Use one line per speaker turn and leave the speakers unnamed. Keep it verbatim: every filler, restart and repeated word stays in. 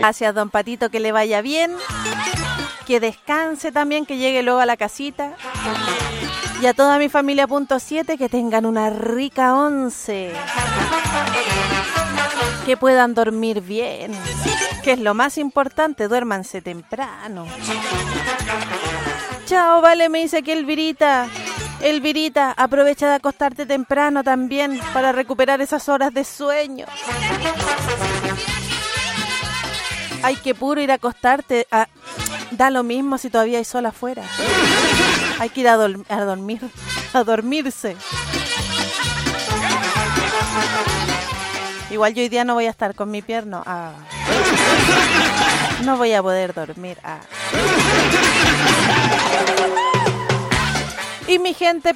Gracias, don Patito, que le vaya bien. Que descanse también, que llegue luego a la casita. Y a toda mi familia punto siete, que tengan una rica once. Que puedan dormir bien. Que es lo más importante, duérmanse temprano. Chao, vale, me dice aquí Elvirita. Elvirita, aprovecha de acostarte temprano también para recuperar esas horas de sueño. Ay, qué puro ir a acostarte. A... Da lo mismo si todavía hay sol afuera. Hay que ir a, dol- a dormir, a dormirse. Igual yo hoy día no voy a estar con mi pierno. Ah. No voy a poder dormir. Ah. Y mi gente